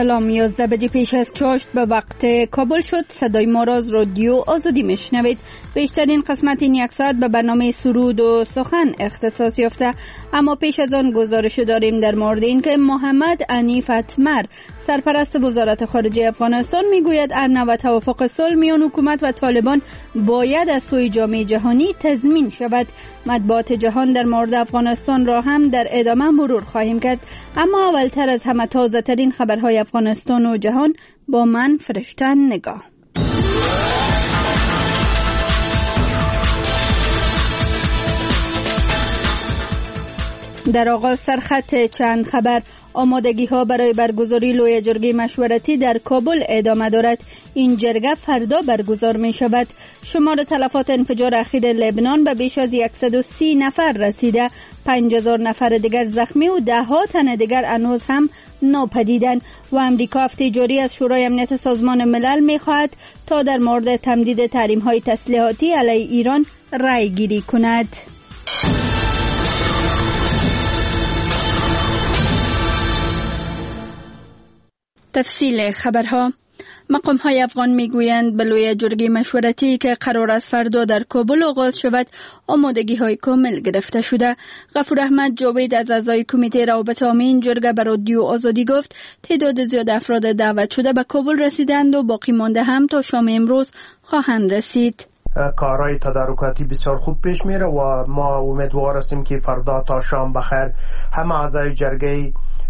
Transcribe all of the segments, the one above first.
سلام. 11 بجه پیش از چاشت به وقت کابل شد. صدای ما را از رادیو آزادی میشنوید. بیشترین قسمت این یک ساعت به برنامه سرود و سخن اختصاص یافته، اما پیش از آن گزارش داریم در مورد اینکه محمد عنیف اتمر سرپرست وزارت خارجه افغانستان میگوید ارنه و توافق صلح میان حکومت و طالبان باید از سوی جامعه جهانی تضمین شود. مطبوعات جهان در مورد افغانستان را هم در ادامه مرور خواهیم کرد، اما اولتر از همه تازه ترین خبرهای افغانستان و جهان با من فرشتن نگاه. در آغاز سرخط چند خبر. آمادگی ها برای برگزاری لوی جرگه مشورتی در کابل ادامه دارد. این جرگه فردا برگزار می شود. شمار تلفات انفجار اخیر لبنان به بیش از 130 نفر رسیده. 5000 نفر دیگر زخمی و 10 تن دیگر هنوز هم ناپدیدند. و امریکا هفته جاری از شورای امنیت سازمان ملل می خواهد تا در مورد تمدید تحریم های تسلیحاتی علیه ایران رأی گیری کند. تفصیل خبرها. مقام های افغان میگویند به لوی جرگه مشورتی که قرار است فردا در کابل آغاز شود آمادگی های کامل گرفته شده. غفور احمد جاوید از اعضای کمیته روابط عامه این جرگه به رادیو آزادی گفت تعداد زیاد افراد دعوت شده به کابل رسیدند و باقی مانده هم تا شام امروز خواهند رسید. کارهای تدارکاتی بسیار خوب پیش میره و ما امیدوار هستیم که فردا تا شام بخیر همه اعضای جرگه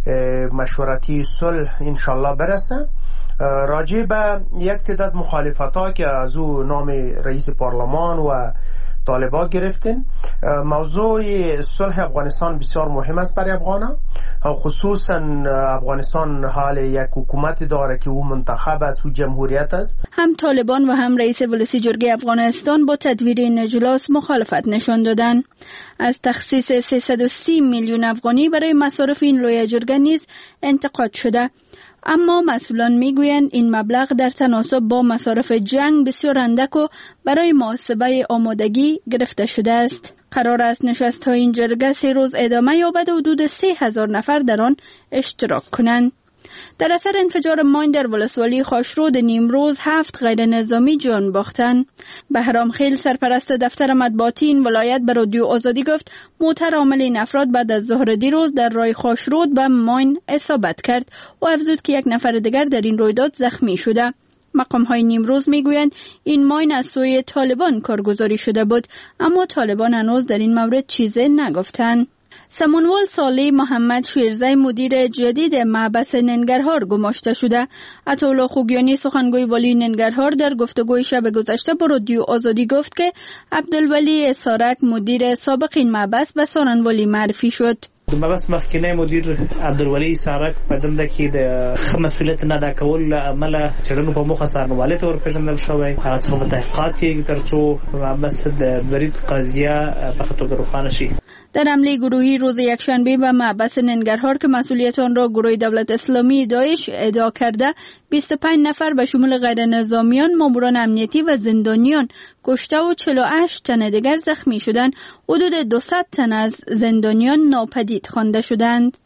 مشورتی صلح انشالله برسه. راجع به یک تعداد مخالفت ها که از او نام رئیس پارلمان و طالبا گرفتین، موضوع صلح افغانستان بسیار مهم است برای افغانا، خصوصا افغانستان حال یک حکومت داره که او منتخب است و جمهوریت است. هم طالبان و هم رئیس ولسی جرگه افغانستان با تدویر این اجلاس مخالفت نشان دادند. از تخصیص 330 میلیون افغانی برای مصارف این لوی جرگه نیز انتقاد شده، اما مسئولان میگویند این مبلغ در تناسب با مصارف جنگ بسیار اندک و برای محاسبه آمادگی گرفته شده است. قرار است نشست‌های این جرگه 3 روز ادامه یابد و حدود 3000 نفر در آن اشتراک کنند. در اثر انفجار ماین در ولسوالی خاشرود نیمروز 7 غیر نظامی جان باختند. بهرام خیل سرپرست دفتر مطبوعاتی این ولایت به رادیو آزادی گفت موتر عامل این افراد بعد از ظهر دیروز در راه خاشرود به ماین اصابت کرد و افزود که 1 نفر دیگر در این رویداد زخمی شده. مقام های نیمروز میگویند این ماین از سوی طالبان کارگزاری شده بود، اما طالبان هنوز در این مورد چیزی نگفتند. سمنوال صالح محمد شیرزی مدیر جدید محبس ننگرهار گماشته شده. عطاالله خوگیانی سخنگوی والی ننگرهار در گفتگوی شب گذشته با رادیو آزادی گفت که عبدالولی اسارک مدیر سابق این محبس به سارنوالی معرفی شد. محبس مخکنی مدیر عبدالولی اسارک په دنده کې د مسؤلیت نه ادا کول عمله چړنو په مخه سارنوالۍ ته ورپېژندل شوی. هغه څخه په تحقیقات کې ترڅو محبس د برید قضیه په ښه توګه روښانه شي. در حمله گروهی روز یکشنبه به محبس ننگرهار که مسئولیت آن را گروه دولت اسلامی داعش ادعا کرده 25 نفر به شمول غیر نظامیان، ماموران امنیتی و زندانیان کشته و 48 تن دیگر زخمی شدند. حدود 200 تن از زندانیان ناپدید خوانده شدند.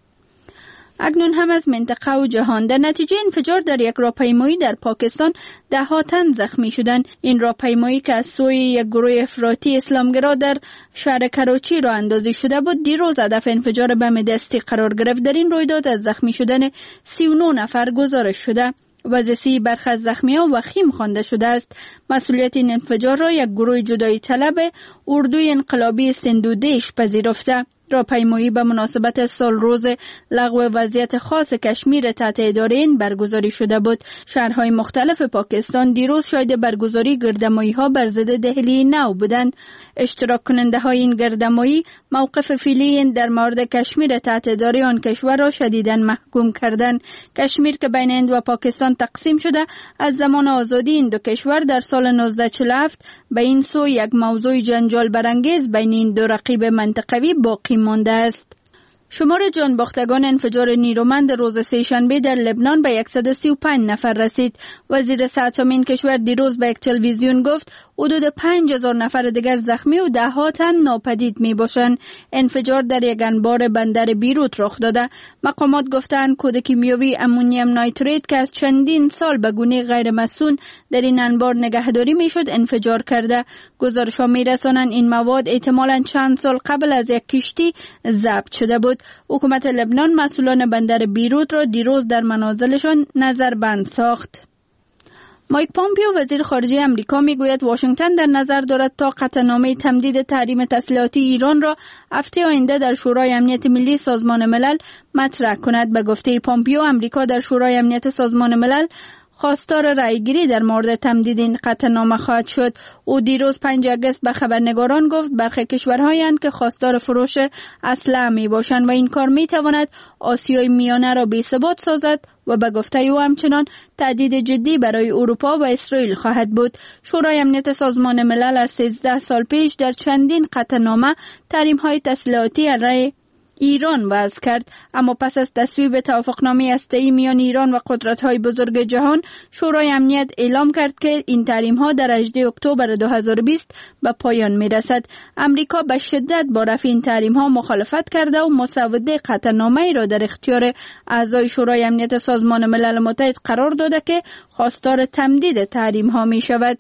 اکنون هم از منطقه و جهان. در نتیجه انفجار در یک راهپیمایی در پاکستان 10 تن زخمی شدند. این راهپیمایی که از سوی یک گروه افراطی اسلامگرا در شهر کراچی راه اندازی شده بود دیروز هدف انفجار بم دستی قرار گرفت. در این رویداد از زخمی شدن 39 نفر گزارش شده. وضعیت برخی از زخمیان وخیم خوانده شده است. مسئولیت این انفجار را یک گروه جدایی طلب اردوی انقلابی سندودیش پذیرفته. راهپیمایی به مناسبت سال روز لغو وضعیت خاص کشمیر تحت اداره این برگزاری شده بود. شهرهای مختلف پاکستان دیروز شاهد برگزاری گردمایی ها بر ضد دهلی نو بودند. اشتراک کننده های این گردمایی موقف فعلی در مورد کشمیر تحت اداره آن کشور را شدیداً محکوم کردند. کشمیر که بین هند و پاکستان تقسیم شده از زمان آزادی این دو کشور در سال 1947 به این سو یک موضوع جنجال برانگیز بین این دو رقیب منطقوی باقی مانده است. شمار جان باختگان انفجار نیرومند روز سه‌شنبه در لبنان به 135 نفر رسید. وزیر صحت کشور دیروز به یک تلویزیون گفت حدود 5000 نفر دیگر زخمی و ده‌ها تن ناپدید می باشند. انفجار در یک انبار بندر بیروت رخ داده. مقامات گفتند کود کیمیایی امونیم نایتریت که از چندین سال به گونه غیر مسئول در این انبار نگهداری میشد انفجار کرده. گزارش‌ها می‌رسانند این مواد احتمالاً چند سال قبل از یک کشتی ضبط شده بود. حکومت لبنان مسئولان بندر بیروت را دیروز در منازلشان نظربند ساخت. مایک پامپیو وزیر خارجه امریکا میگوید واشنگتن در نظر دارد تا قطعنامه تمدید تحریم تسلیحاتی ایران را هفته آینده در شورای امنیت ملی سازمان ملل مطرح کند. به گفته پامپیو امریکا در شورای امنیت سازمان ملل خواستار رأیگیری در مورد تمدید این قطعنامه خواهد شد. او دیروز 5 آگوست به خبرنگاران گفت برخی کشورهایند که خواستار فروش اسلحه می باشند و این کار می تواند آسیای میانه را بی‌ثبات سازد و به گفته او همچنان تهدید جدی برای اروپا و اسرائیل خواهد بود. شورای امنیت سازمان ملل از 13 سال پیش در چندین قطعنامه تحریم‌های تسلیحاتی علیه ایران وضع کرد، اما پس از تصویب توافقنامه هسته‌ای میان ایران و قدرت‌های بزرگ جهان، شورای امنیت اعلام کرد که این تحریم‌ها در 18 اکتبر 2020 به پایان می‌رسد. امریکا به شدت با رفع این تحریم‌ها مخالفت کرده و مسوده قطعنامه‌ای را در اختیار اعضای شورای امنیت سازمان ملل متحد قرار داده که خواستار تمدید تحریم‌ها می‌شود.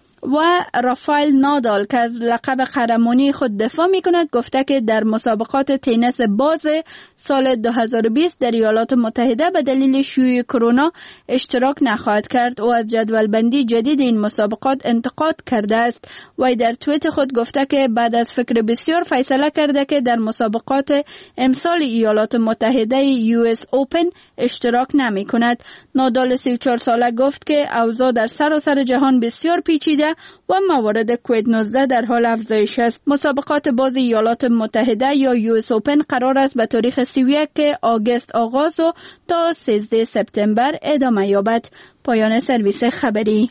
و رافائل نادال که از لقب قهرمانی خود دفاع می کند گفته که در مسابقات تنیس باز سال 2020 در ایالات متحده به دلیل شیوع کرونا اشتراک نخواهد کرد. او از جدولبندی جدید این مسابقات انتقاد کرده است. وی در توییت خود گفته که بعد از فکر بسیار فیصله کرده که در مسابقات امسال ایالات متحده US Open اشتراک نمی کند. نادال 34 ساله گفت که اوضاع در سراسر جهان بسیار پیچیده و موارد کووید 19 در حال افزایش است. مسابقات باز ایالات متحده یا US Open قرار است به تاریخ 31 آگوست آغاز و تا 13 سپتامبر ادامه یابد. پایان سرویس خبری.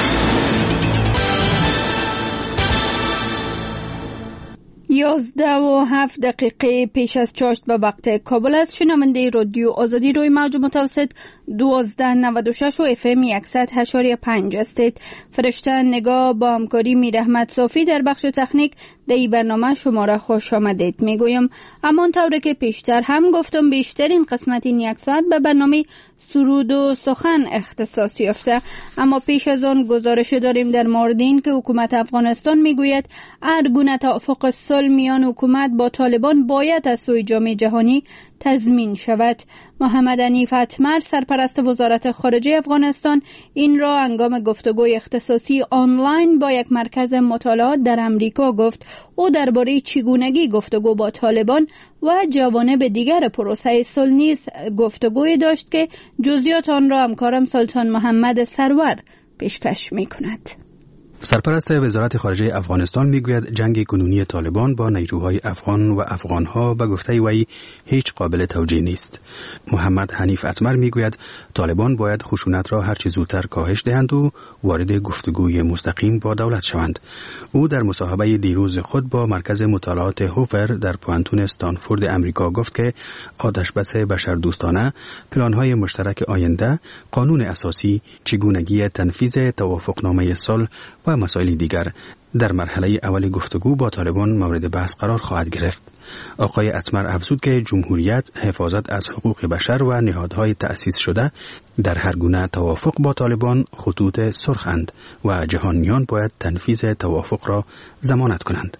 11:07 پیش از چاشت به وقت کابل است. شنونده رادیو آزادی روی موج متوسط 1296 و FM 100.5 هستید. فرشته نگاه با همکاری میر احمد صافی در بخش تکنیک در این برنامه شما را خوش آمدید میگویم. اما طوری که پیشتر هم گفتم بیشترین قسمت این یک ساعت به برنامه سرود و سخن اختصاص یافته. اما پیش از آن گزارش داریم در مورد این که حکومت افغانستان میگوید هر گونه توافق صلح میان حکومت با طالبان باید از سوی جامعه جهانی تضمین شود. محمد حنیف اتمر سرپرست وزارت خارجه افغانستان این را هنگام گفتگوی اختصاصی آنلاین با یک مرکز مطالعات در امریکا گفت. او درباره چگونگی گفتگو با طالبان و جوانب دیگر پروسه صلح نیز گفتگوی داشت که جزئیات آن را همکارم سلطان محمد سرور پیشکش می‌کند. سرپرست وزارت خارجه افغانستان میگوید جنگ کنونی طالبان با نیروهای افغان و افغانها به گفته وی هیچ قابل توجیه نیست. محمد حنیف اتمر میگوید طالبان باید خشونت را هرچه زودتر کاهش دهند و وارد گفتگوی مستقیم با دولت شوند. او در مصاحبه دیروز خود با مرکز مطالعات هوفر در پوانتون استانفورد امریکا گفت که آتشبس بشردوستانه، پلان‌های مشترک آینده، قانون اساسی، چگونگی تنفیذ توافقنامه صلح و مسائل دیگر در مرحله اول گفتگو با طالبان مورد بحث قرار خواهد گرفت. آقای اتمر افزود که جمهوریت، حفاظت از حقوق بشر و نهادهای تأسیس شده در هر گونه توافق با طالبان خطوط سرخند و جهانیان باید تنفیذ توافق را ضمانت کنند.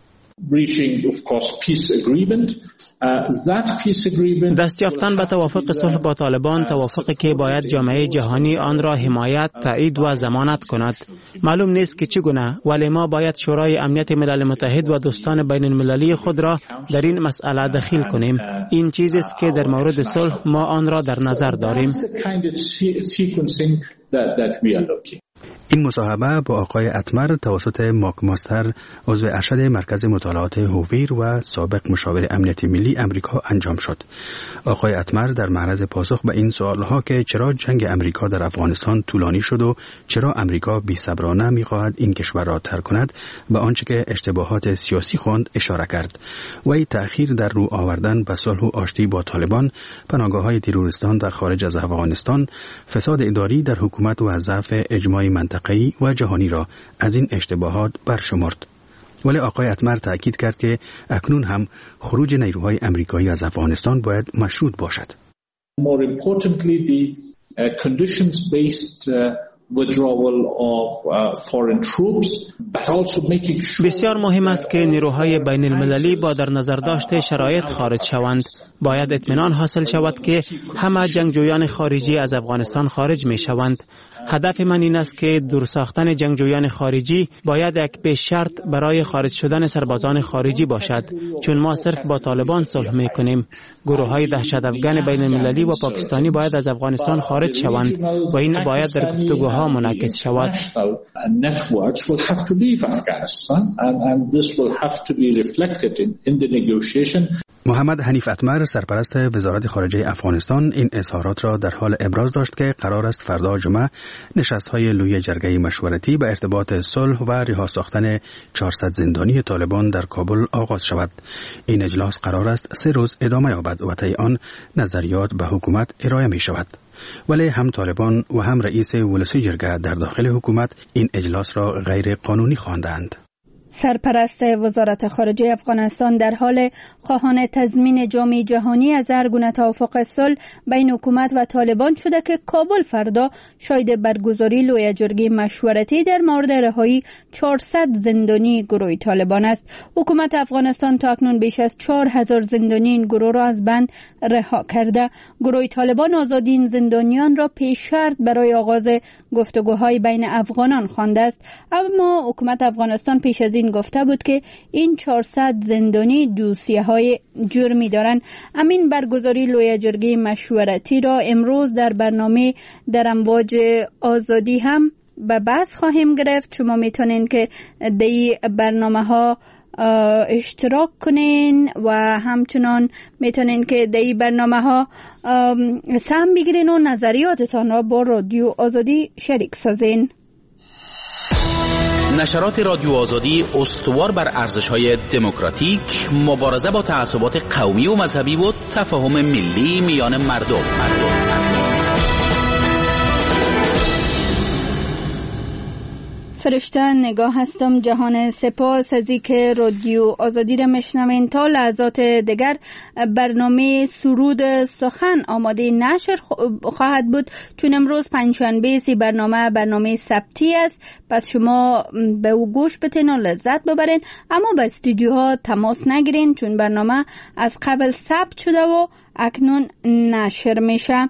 دست یافتن به توافق صلح با طالبان، توافقی که باید جامعه جهانی آن را حمایت، تایید و ضمانت کند. معلوم نیست که چگونه، ولی ما باید شورای امنیت ملل متحد و دوستان بین المللی خود را در این مسئله دخیل کنیم. این چیزی است که در مورد صلح ما آن را در نظر داریم. این مصاحبه با آقای اتمر توسط ماک ماستر عضو ارشد مرکز مطالعات هوویر و سابق مشاور امنیت ملی امریکا انجام شد. آقای اتمر در معرض پاسخ به این سوالها که چرا جنگ امریکا در افغانستان طولانی شد و چرا امریکا بی‌صبرانه می‌خواهد این کشور را ترک کند به آنچه که اشتباهات سیاسی خواند اشاره کرد. وی تأخیر در رو آوردن به صلح و آشتی با طالبان، پناهگاه‌های تروریستان در خارج از افغانستان، فساد اداری در حکومت و ضعف اجماع منطقه‌ای و جهانی را از این اشتباهات برشمرد. ولی آقای اتمر تأکید کرد که اکنون هم خروج نیروهای امریکایی از افغانستان باید مشروط باشد. More importantly, the conditions-based withdrawal of foreign troops, but also making sure بسیار مهم است که نیروهای بین المللی با در نظر داشت شرایط خارج شوند. باید اطمینان حاصل شود که همه جنگجویان خارجی از افغانستان خارج می شوند. هدف من این است که دور ساختن جنگجویان خارجی باید یک پیش شرط برای خارج شدن سربازان خارجی باشد، چون ما صرف با طالبان صلح می کنیم. گروه های دهشت افغان بین المللی و پاکستانی باید از افغانستان خارج شوند و این باید در گفتگوها منعکس شود. محمد حنیف اتمر سرپرست وزارت خارجه افغانستان این اظهارات را در حال ابراز داشت که قرار است فردا جمعه نشست‌های لوی جرگه مشورتی به ارتباط صلح و رها ساختن 400 زندانی طالبان در کابل آغاز شود. این اجلاس قرار است 3 روز ادامه یابد و طی آن نظریات به حکومت ارائه می شود. ولی هم طالبان و هم رئیس ولسی جرگه در داخل حکومت این اجلاس را غیر قانونی خواندند. سرپرست وزارت خارجه افغانستان در حال خواهان تضمین جامعه جهانی از هر گونه توافق صلح بین حکومت و طالبان شده که کابل فردا شاهد برگزاری لوی جرگه مشورتی در مورد رهایی 400 زندانی گروه طالبان است. حکومت افغانستان تا اکنون بیش از 4000 زندانی این گروه را از بند رها کرده. گروه طالبان آزادی این زندانیان را پیش شرط برای آغاز گفتگوهای بین افغانان خوانده است، اما حکومت افغانستان پیش از این گفته بود که این 400 زندانی دوسیه‌های جرمی دارند. امین برگزاری لوی جرگه مشورتی را امروز در برنامه در امواج آزادی هم به بحث خواهیم گرفت. شما میتونین که در این برنامه ها اشتراک کنین و همچنان میتونین که در این برنامه ها سهم بگیرین و نظریاتتان را با رادیو آزادی شریک سازین. نشرات رادیو آزادی استوار بر ارزش‌های دموکراتیک، مبارزه با تعصبات قومی و مذهبی و تفاهم ملی میان مردم. فرشته نگاه هستم جهان، سپاس از اینکه رادیو آزادی را میشنوین. تا لحظات دیگر برنامه سرود سخن آماده نشر خواهد بود، چون امروز پنجشنبه برنامه ثبتی است، پس شما به او گوش بتین و لذت ببرین، اما به استودیوها تماس نگیرین چون برنامه از قبل ثبت شده و اکنون نشر میشه.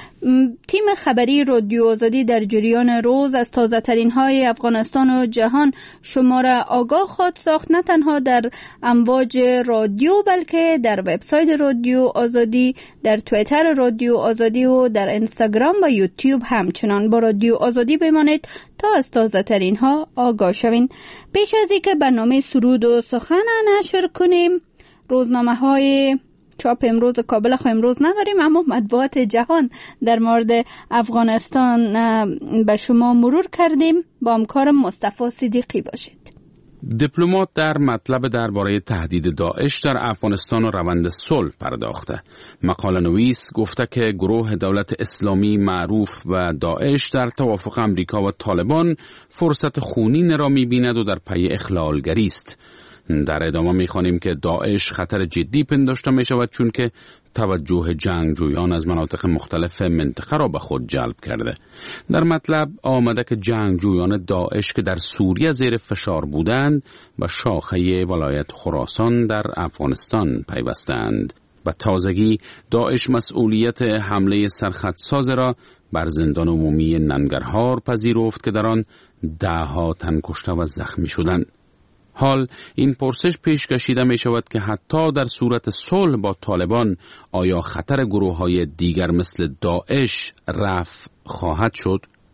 تیم خبری رادیو آزادی در جریان روز از تازه ترین های افغانستان و جهان شما را آگاه خواهد ساخت، نه تنها در امواج رادیو بلکه در وبسایت رادیو آزادی، در توییتر رادیو آزادی و در اینستاگرام و یوتیوب. همچنان با رادیو آزادی بمانید تا از تازه ترین ها آگاه شوین. پیش از اینکه برنامه سرود و سخن نشر کنیم، روزنامه های چاپ امروز کابل امروز نداریم، اما مطبوعات جهان در مورد افغانستان به شما مرور کردیم. با همکارم مصطفی صدیقی باشید. دیپلمات در مطلب درباره تهدید داعش در افغانستان و روند صلح پرداخته. مقاله نویس گفته که گروه دولت اسلامی معروف و داعش در توافق امریکا و طالبان فرصت خونین را می‌بیند و در پی اخلالگری است. در ادامه می‌خوانیم که داعش خطر جدی پنداشته می‌شود چون که توجه جنگجویان از مناطق مختلف منطقه را به خود جلب کرده. در مطلب آمده که جنگجویان داعش که در سوریه زیر فشار بودند و شاخه ولایت خراسان در افغانستان پیوستند. و تازگی داعش مسئولیت حمله سرخطساز را بر زندان عمومی ننگرهار پذیرفت که در آن 10 تن کشته و زخمی شدند. حال این پرسش پیش کشیده می شود که حتی در صورت صلح با طالبان آیا خطر گروه‌های دیگر مثل داعش رفع خواهد شد؟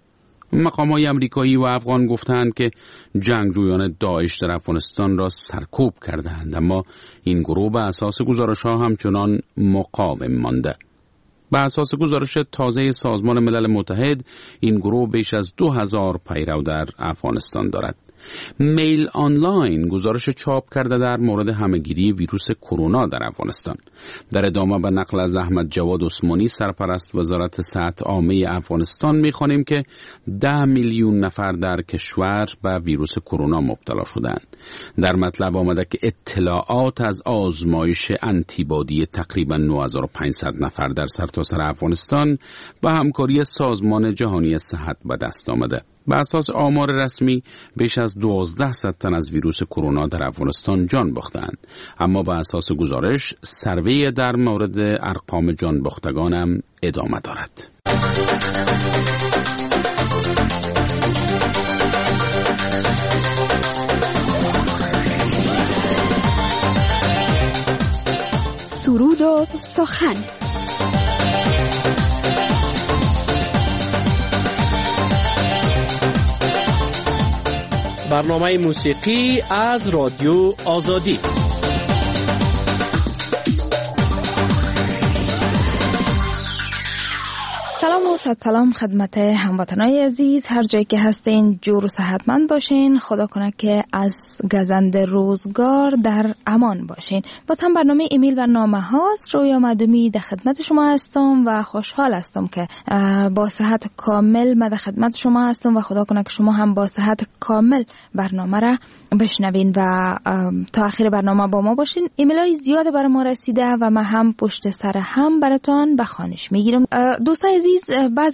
مقام‌های آمریکایی و افغان گفتند که جنگجویان داعش در افغانستان را سرکوب کردند، اما این گروه به اساس گزارش‌ها همچنان مقاوم مانده. به اساس گزارش تازه سازمان ملل متحد این گروه بیش از 2000 پیرو در افغانستان دارد. میل آنلاین گزارش چاپ کرده در مورد همه‌گیری ویروس کرونا در افغانستان. در ادامه به نقل از احمد جواد عثمانی سرپرست وزارت صحت عامه افغانستان می‌خوانیم که 10 میلیون نفر در کشور به ویروس کرونا مبتلا شدند. در مطلب آمده که اطلاعات از آزمایش آنتیبادی تقریباً 9500 نفر در سرتاسر افغانستان با همکاری سازمان جهانی صحت به دست آمده. به اساس آمار رسمی بیش از 1200 تن از ویروس کرونا در افغانستان جان باختند، اما به اساس گزارش سروی در مورد ارقام جان باختگان هم ادامه دارد. سرود و سخن. برنامه موسیقی از رادیو آزادی. سلام و سلام خدمت هموطنای عزیز، هر جایی که هستین جور و صحتمند باشین. خدا کنه که از گزند روزگار در امان باشین. باز هم برنامه ایمیل برنامه هاست. رویا مدومی در خدمت شما هستم و خوشحال هستم که با صحت کامل من در خدمت شما هستم و خدا کنه که شما هم با صحت کامل برنامه را بشنوین و تا آخر برنامه با ما باشین. ایمیل های زیاد برای ما رسیده و من هم پشت سر هم براتون به خوانش میگیرم. دوستای عزیز، بعض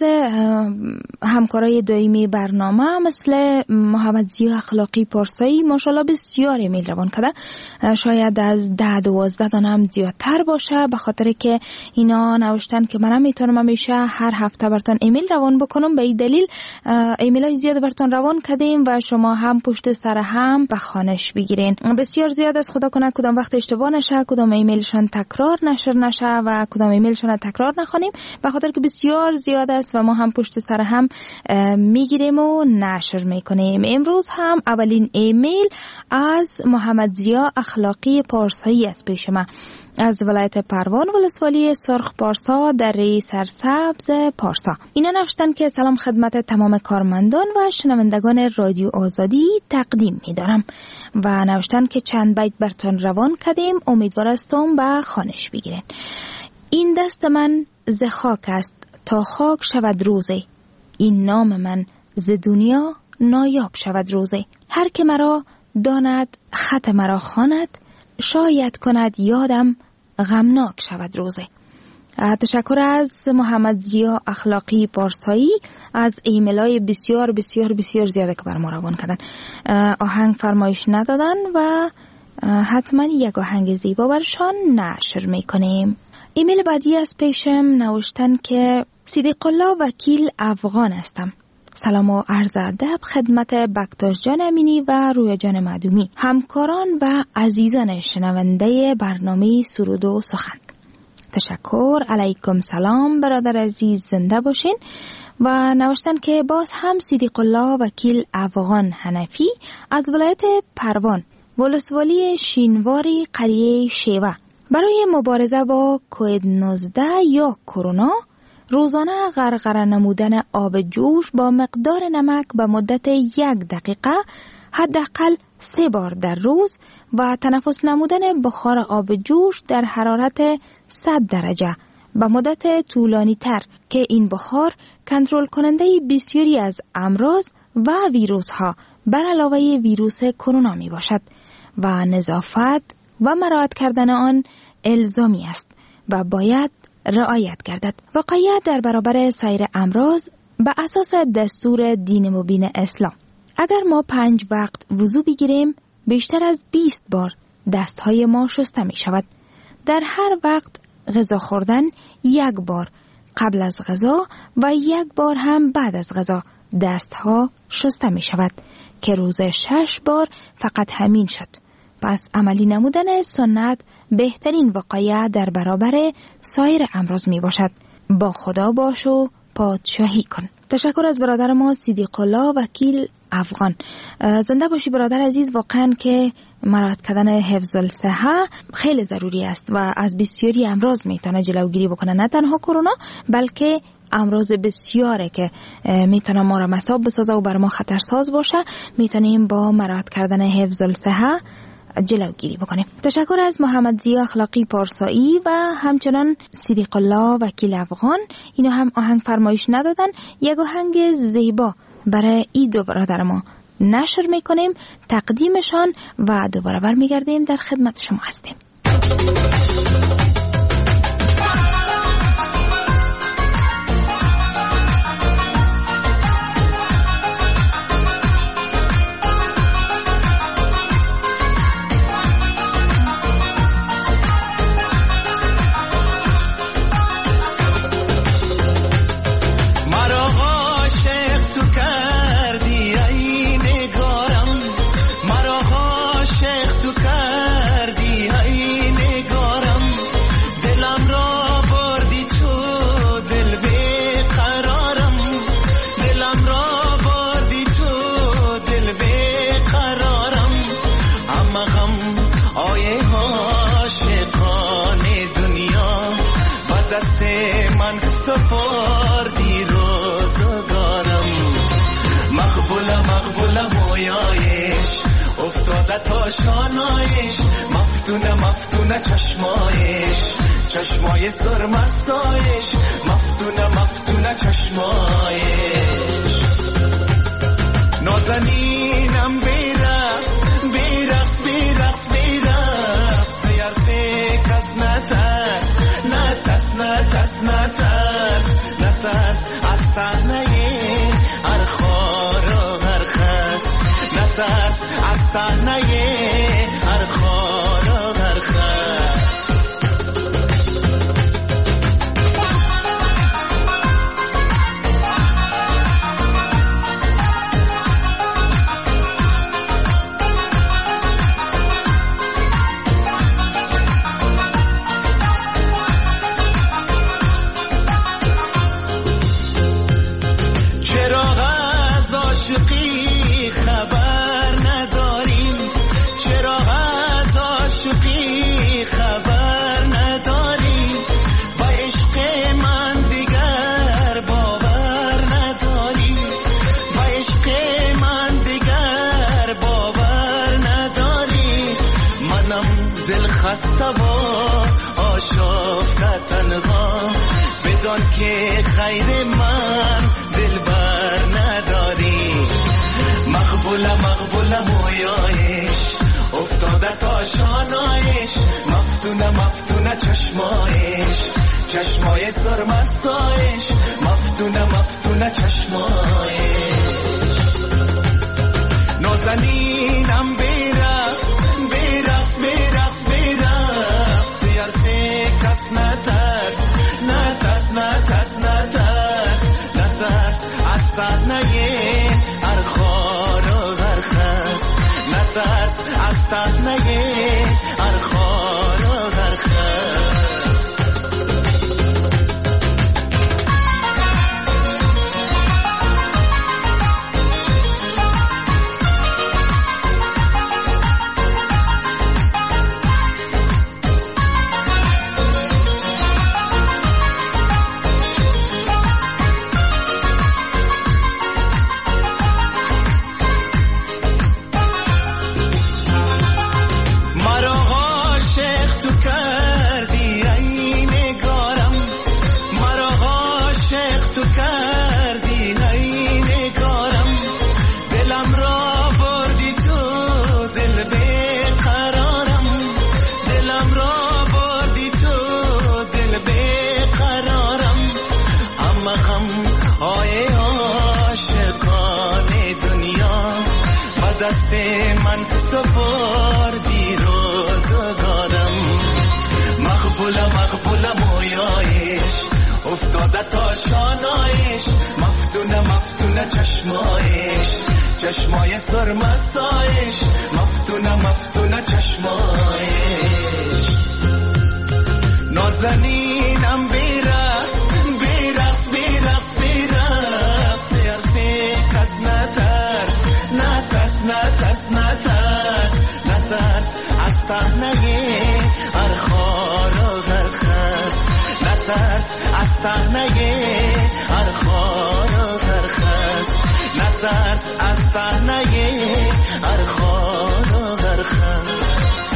همکارای دائمی برنامه مثل محمد زیا اخلاقی پارسایی ماشاءالله بسیار ایمیل روان کرده، شاید از 10-12 دانه هم زیادتر باشه، به خاطر که اینا نوشتن که منم میتونم همیشه هر هفته براتون ایمیل روان بکنم. به این دلیل ایمیل های زیاد براتون روان کردیم و شما هم پشت سر هم به خوانش بگیرین. بسیار زیاد از خدا کنه کدام وقت اشتباه نشه، کدام ایمیلشون تکرار نشر نشه و کدام ایمیلشون تکرار نخونیم، به خاطر که بسیار زیاد است و ما هم پشت سر هم میگیریم و نشر میکنیم. امروز هم اولین ایمیل از محمد زیا اخلاقی پارسایی است پیش ما، از ولایت پروان ولسوالی سرخ پارسا در سرسبز پارسا. اینا نوشتن که سلام خدمت تمام کارمندان و شنوندگان رادیو آزادی تقدیم می‌دارم و نوشتن که چند بیت براتون روان کردیم، امیدوار هستم به خوانش بگیرین. این دست من ز خاک است تا خاک شود روزه، این نام من ز دنیا نایاب شود روزه. هر که مرا داند خط مرا خواند، شاید کند یادم غمناک شود روزه. تشکر از محمد زیا اخلاقی پارسایی از ایمیلای بسیار بسیار بسیار زیاده که بر ما روان کردن. آهنگ فرمایش ندادن و حتما یک آهنگ زیبا برشان نشر میکنیم. ایمیل بعدی از پیشم نوشتن که صدیق الله وکیل افغان هستم. سلام و عرض ادب خدمت بکتاش جان امینی و رویا جان معدومی، همکاران و عزیزان شنونده برنامه سرود و سخن. تشکر. علیکم سلام برادر عزیز، زنده باشین. و نوشتن که باز هم صدیق الله وکیل افغان حنفی از ولایت پروان ولسوالی شینواری قریه شیوه برای مبارزه با کووید 19 یا کرونا روزانه غرغره نمودن آب جوش با مقدار نمک به مدت 1 دقیقه حداقل 3 بار در روز و تنفس نمودن بخار آب جوش در حرارت 100 درجه به مدت طولانی تر که این بخار کنترل کننده بسیاری از امراض و ویروس ها بر علاوه ویروس کرونا می باشد و نظافت و مراعات کردن آن الزامی است و باید رعایت گردد. وقایت در برابر سایر امراض به اساس دستور دین مبین اسلام. اگر ما 5 وقت وضو بگیریم بیشتر از 20 بار دستهای ما شسته می شود. در هر وقت غذا خوردن 1 بار قبل از غذا و 1 بار هم بعد از غذا دستها شسته می شود که روز 6 بار فقط همین شد. پس عملی نمودن سنت بهترین وقایع در برابر سایر امراض می باشد. با خدا باش و پادشاهی کن. تشکر از برادر ما صدیق الله وکیل افغان. زنده باشی برادر عزیز. واقعا که مراعات کردن حفظ الصحه خیلی ضروری است و از بسیاری امراض میتونه جلوگیری بکنه، نه تنها کرونا بلکه امراض بسیاره که میتونه ما را مصاب بسازه و بر ما خطرساز باشه. میتونیم با مراعات کردن حفظ الصحه جلوگیری بکنیم. تشکر از محمد ضیا اخلاقی پارسایی و همچنان صدیق الله وکیل افغان. اینا هم آهنگ فرمایش ندادن. یک آهنگ زیبا برای این دو برادر ما نشر میکنیم، تقدیمشان و دوباره برمیگردیم در خدمت شما هستیم. شانایش مفتونه چشمای سرمستایش مفتونه چشمایش نازنینم بیرقص یرفه کس نترس از تنه هر خار و هر خس نترس از تنه هر خار و هر خس که غیر من دلبر نداری مقبوله مویایش افتاده تا شانایش مفتونه چشمای سرمستایش مفتونه چشمایش نازنینم بیرقص یرفه کس نترس از تنه هر خار و هر خس نترس از تنه هر خار و هر خس من سپردی روزگارم مقبوله مویایش افتاده تا شانایش مفتونه چشمای سرمستایش مفتونه چشمایش نازنینم بیرقص نترس نترس نترس از تنهایی هر خار و هر خس نترس از تنهایی هر خار و هر خس نترس از تنهایی هر خار و هر خس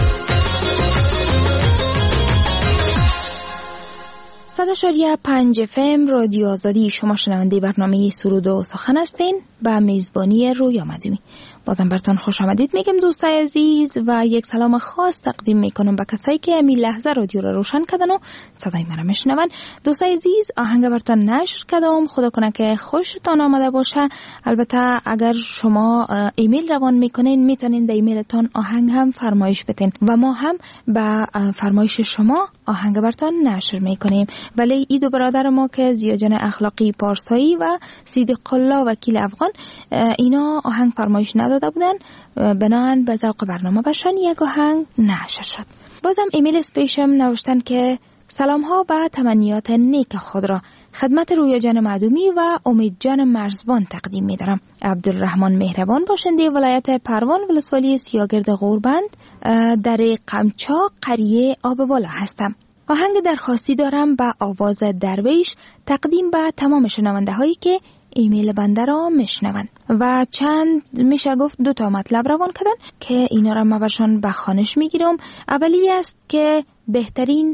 100.5 FM رادیو آزادی. شما شنونده برنامه سرود و سخن هستین با میزبانی رویا مدومی. بازم براتون خوش آمدید میگم دوستای عزیز و یک سلام خاص تقدیم میکنم به کسایی که امی لحظه رادیو رو روشن کردن و صدای مرا میشنون. دوستای عزیز آهنگ براتون نشر کردم، خدا کنه که خوشتون آمده باشه. البته اگر شما ایمیل روان میکنین میتونین در ایمیلتون آهنگ هم فرمایش بدین و ما هم به فرمایش شما آهنگ براتون نشر میکنیم. ولی این دو برادر ما که زیاجان اخلاقی پارسایی و صدیق الله وکیل افغان اینا آهنگ فرمایش نداده بودن، بنابراین به ذوق برنامه باشن یک آهنگ نشر شد. بازم ایمیل سپیشم نوشتن که سلام ها و تمنیات نیک خود را خدمت رویا جان معدومی و امید جان مرزبان تقدیم می دارم. عبدالرحمن مهربان باشنده ولایت پروان ولسوالی سیاگرد غوربند در قمچا قریه آب بالا هستم. آهنگ درخواستی دارم با آواز درویش تقدیم به تمام شنونده هایی که ایمیل بنده را میشنوند و چند میشه گفت 2 مطلب روان کردن که اینا را ما برشان به خوانش میگیرم. اولی است که بهترین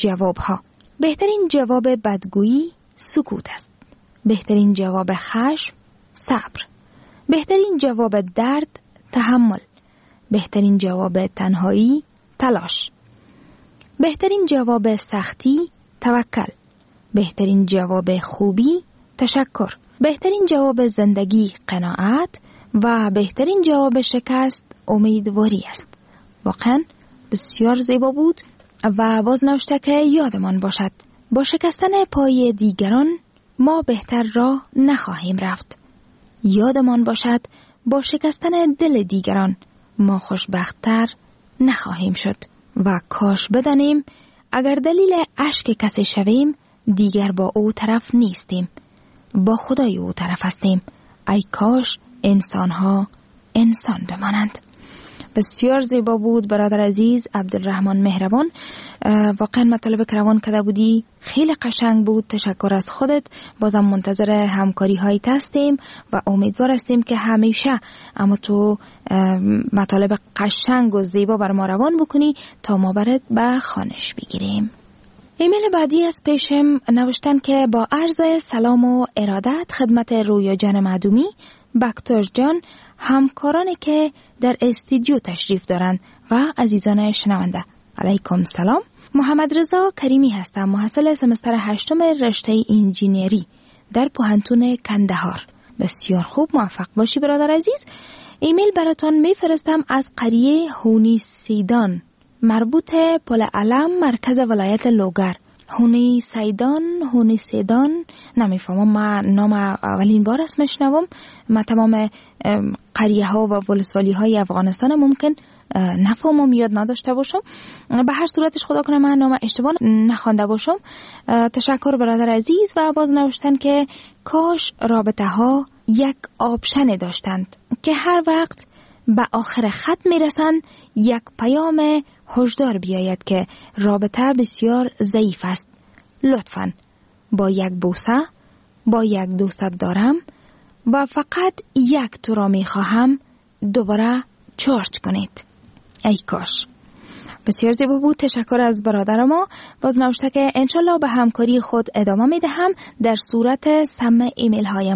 جواب بدگویی سکوت است، بهترین جواب خشم صبر، بهترین جواب درد تحمل، بهترین جواب تنهایی تلاش، بهترین جواب سختی توکل، بهترین جواب خوبی تشکر، بهترین جواب زندگی قناعت و بهترین جواب شکست امیدواری است. واقعا بسیار زیبا بود و باز نوشته که یادمان باشد با شکستن پای دیگران ما بهتر راه نخواهیم رفت. یادمان باشد با شکستن دل دیگران ما خوشبخت‌تر نخواهیم شد و کاش بدانیم اگر دلیل اشک کسی شویم دیگر با او طرف نیستیم، با خدای او طرف هستیم. ای کاش انسان‌ها انسان بمانند. بسیار زیبا بود برادر عزیز عبدالرحمن مهربان. واقعا مطالب که روان کرده بودی خیلی قشنگ بود. تشکر از خودت. بازم منتظر همکاری هایت هستیم و امیدوار هستیم که همیشه اما تو مطالب قشنگ و زیبا بر ما روان بکنی تا ما برات به خوانش بگیریم. ایمیل بعدی از پیشم نوشتن که با عرض سلام و ارادت خدمت رویا جان معدومی، بکتر جان، همکارانی که در استودیو تشریف دارند و عزیزان شنونده. علیکم سلام. محمد رضا کریمی هستم، محصل سمستر 8 رشته انجینری در پوهنتون کندهار. بسیار خوب، موفق باشی برادر عزیز. ایمیل براتون میفرستم از قریه هونی سیدان مربوط پل علم مرکز ولایت لوگر. هونی سیدان نمیفهمم، ما نام اولین بار اسمش میشنوم. ما تمام قریه ها و ولسوالی های افغانستان ممکن نفهمم، یاد نداشته باشم. به هر صورتش خدا کنه من نام اشتباه نخوانده باشم. تشکر برادر عزیز. و باز نوشتن که کاش رابطه ها یک آپشن داشتند که هر وقت به آخر خط میرسند یک پیام هشدار بیاید که رابطه بسیار ضعیف است. لطفاً با یک بوسه، با یک دوست دارم و فقط یک تو را میخواهم دوباره چارج کنید. ای کاش. بسیار زیبا بود. تشکر از برادر ما. باز نوشته که انشالله به همکاری خود ادامه میدهم در صورت سم ایمیل هایم.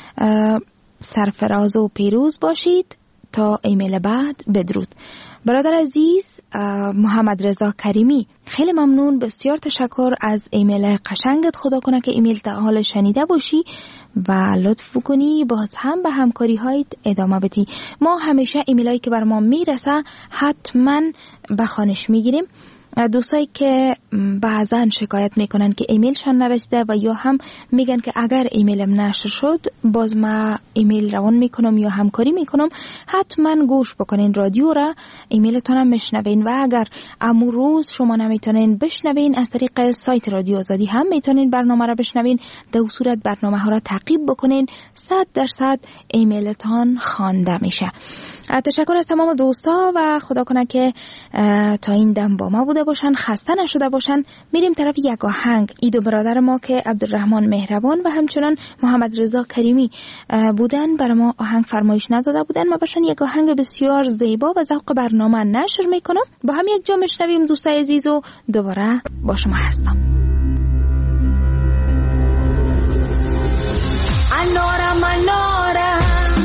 سرفراز و پیروز باشید. تا ایمیل بعد بدرود. برادر عزیز محمد رضا کریمی، خیلی ممنون، بسیار تشکر از ایمیل قشنگت. خدا کنه که ایمیل تا حال شنیده باشی و لطف بکنی باز هم به همکاری هایت ادامه بدی. ما همیشه ایمیل هایی که بر ما میرسه حتما به خوانش میگیریم. دوستایی که بعضا شکایت میکنن که ایمیلشان نرسیده و یا هم میگن که اگر ایمیلم نشر شد باز ما ایمیل روان میکنم یا همکاری میکنم، حتما گوش بکنین رادیو را، ایمیلتون هم میشنوین و اگر امروز شما نمیتونین بشنوین از طریق سایت رادیو آزادی هم میتونین برنامه را بشنوین. در صورت برنامه ها را تعقیب بکنین، 100% ایمیلتون خوانده میشه. تشکر از تمام دوستا و خدا کنه که تا این دم با ما بوده باشن، خسته نشده باشن. میریم طرف یک آهنگ. ای دو برادر ما که عبدالرحمن مهربان و همچنان محمد رضا کریمی بودن برای ما آهنگ فرمایش نداده بودن. ما باشن یک آهنگ بسیار زیبا و ذوق برنامه نشر میکنم. با هم یک جا میشنویم دوستای عزیز و دوباره با شما هستم. انارم انارم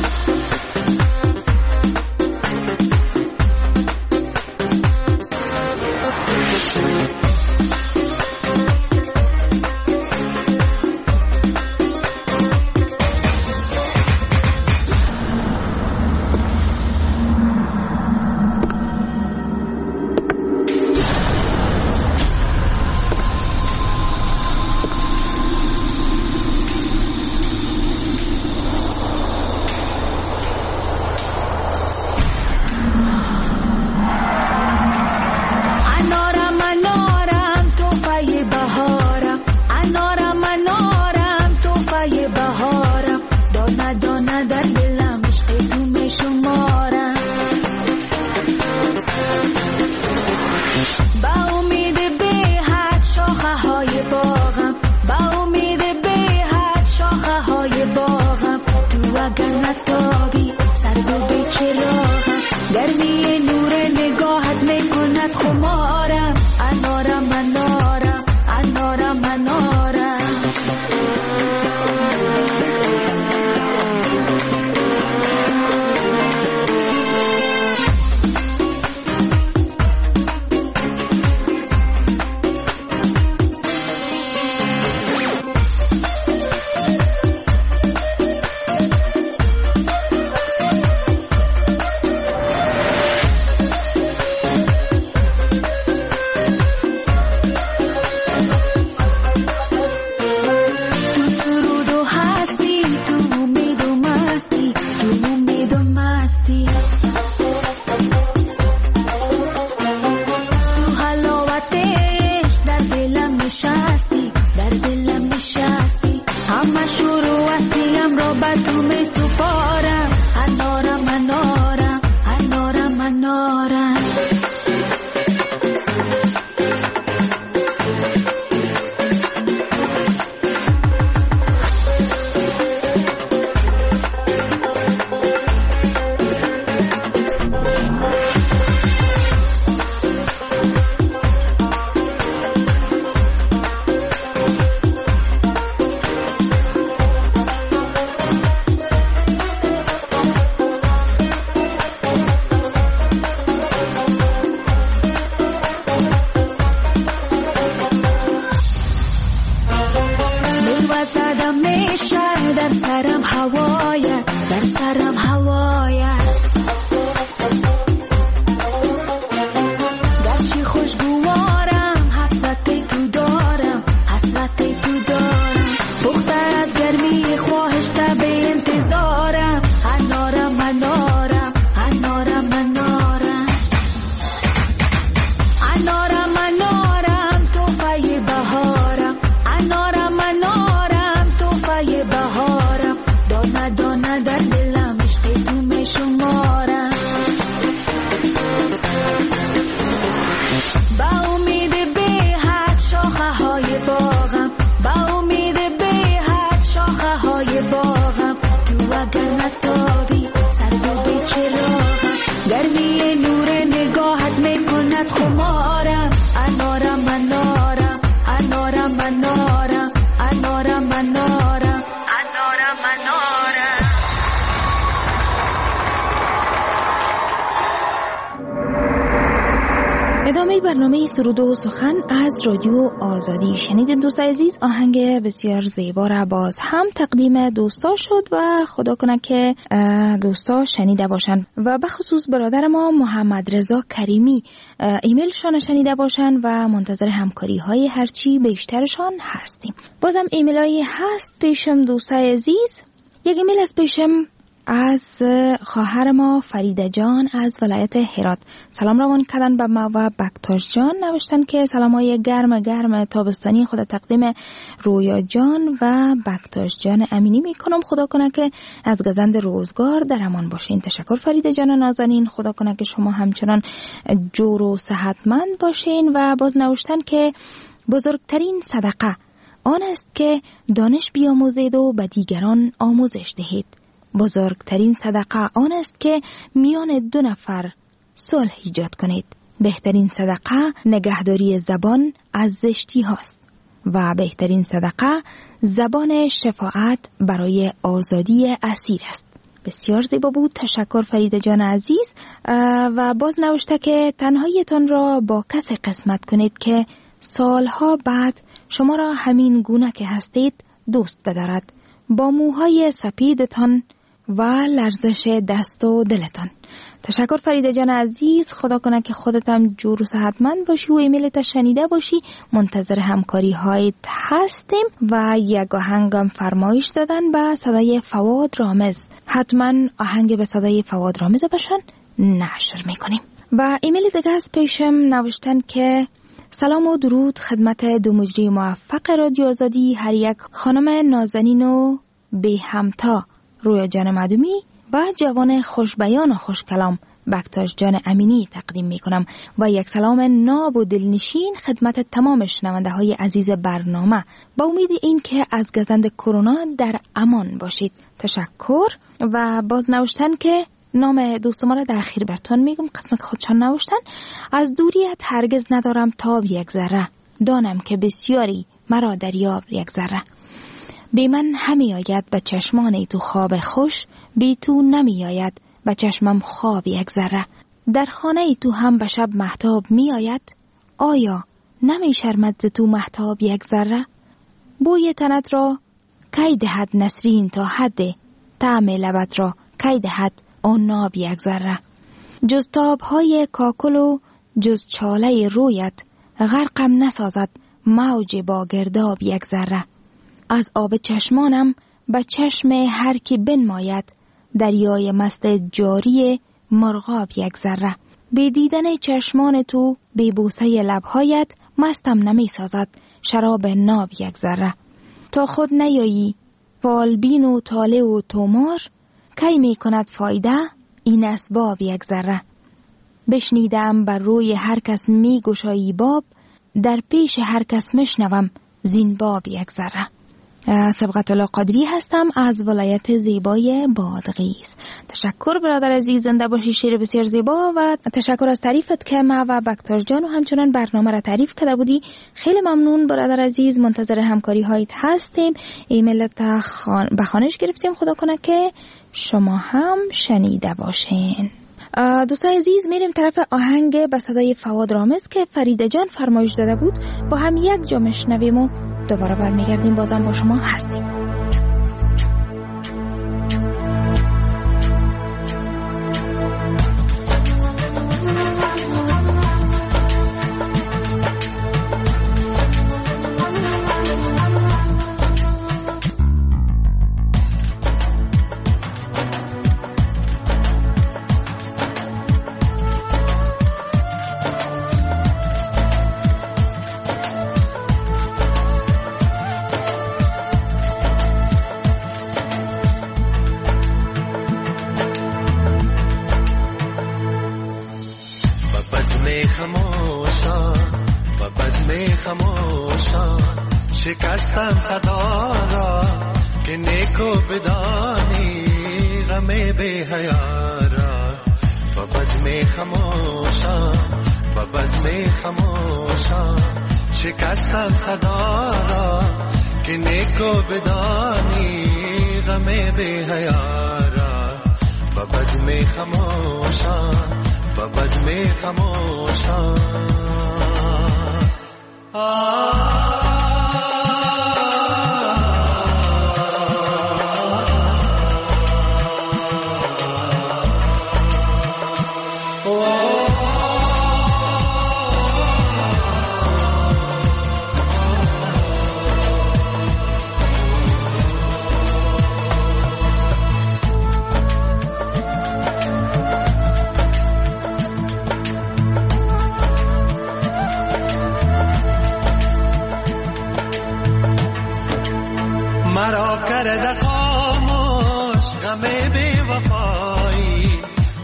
برنامه سرود و سخن از رادیو آزادی شنیدید دوستای عزیز. آهنگ بسیار زیبا را باز هم تقدیم دوستا شد و خدا کنه که دوستا شنیده باشن و بخصوص برادر ما محمد رضا کریمی ایمیلشان شنیده باشن و منتظر همکاری های هرچی بیشترشان هستیم. بازم ایمیل هایی هست پیشم دوستای عزیز. یک ایمیل از پیشم از خواهر ما فریده جان از ولایت هرات سلام روان کردن به ما و بکتاش جان نوشتن که سلامای گرم تابستانی خود تقدیم رویا جان و بکتاش جان امینی میکنم. خدا کنه که از گزند روزگار در امان باشین. تشکر فریده جان نازنین. خدا کنه که شما همچنان جور و صحتمند باشین. و باز نوشتن که بزرگترین صدقه آن است که دانش بیاموزید و به دیگران آموزش دهید. بزرگترین صدقه آن است که میان دو نفر صلح ایجاد کنید. بهترین صدقه نگهداری زبان از زشتی هاست و بهترین صدقه زبان شفاعت برای آزادی اسیر است. بسیار زیبا بود. تشکر فریده جان عزیز. و باز نوشته که تنهایتان را با کسی قسمت کنید که سالها بعد شما را همین گونه که هستید دوست بدارد، با موهای سپیدتان و لرزش دست و دلتان. تشکر فریده جان عزیز. خدا کنه که خودت هم جور و صحتمند باشی و ایمیلت شنیده باشی. منتظر همکاری هایت هستیم. و یک آهنگم فرمایش دادن به صدای فواد رامز. حتما آهنگ به صدای فواد رامز باشن نشر میکنیم. و ایمیل دیگه از پیشم نوشتن که سلام و درود خدمت دو مجری موفق رادیو آزادی، هر یک خانم نازنین و بی همتا رویا جان مدومی و جوان خوشبیان و خوش کلام بکتاش جان امینی تقدیم می کنم. و یک سلام ناب و دلنشین خدمت تمام شنونده های عزیز برنامه، با امید این که از گزند کرونا در امان باشید. تشکر. و باز نوشتن که نام دوست ما را در اخیر براتون میگم، قسم که خودشان نوشتن. از دوریت هرگز ندارم تاب یک ذره، دانم که بسیاری مرا دریاب یک ذره. بی من همی آید به چشمان تو خواب خوش، بی تو نمی آید به چشمم خواب یک ذره. در خانه تو هم به شب مهتاب می آید، آیا نمی شرمد ز تو مهتاب یک ذره. بوی تنت را کی دهد نسرین تا حد، طعم لبت را کی دهد آن ناب یک ذره. جز تاب‌های کاکل و جز چاله رویت، غرقم نسازد موج با گرداب یک ذره. از آب چشمانم به چشم هر کی بنماید، دریای مست جاری مرغاب یک ذره. بی دیدن چشمان تو، بی بوسه لبهایت، مستم نمی سازد شراب ناب یک ذره. تا خود نیایی فالبین و طالع و تومار، کی می کند فایده این اسباب یک ذره. بشنیدم بر روی هر کس می گشایی باب، در پیش هر کس مشنوم زین باب یک ذره. سبقت الله قادری هستم از ولایت زیبای بادغیس. تشکر برادر عزیز، زنده باشی. شعر بسیار زیبا و تشکر از تعریفت که ما و بکتاش جان و همچنان برنامه را تعریف کرده بودی. خیلی ممنون برادر عزیز. منتظر همکاری هایت هستیم. ایمیلت به خانش گرفتیم. خدا کنه که شما هم شنیده باشین. دوستان عزیز، میریم طرف آهنگ به صدای فواد رامز که فریده جان فرمایش داده بود. با هم یک جا میشنویم و دوباره برمیگردیم. بازم با شما هستیم. شکستم صدا را که نیکو بدانی غم بی حیا را. با بزم خموشا با بزم خموشا شکستم صدا را که نیکو بدانی غم بی حیا را. با بزم خموشا با بزم خموشا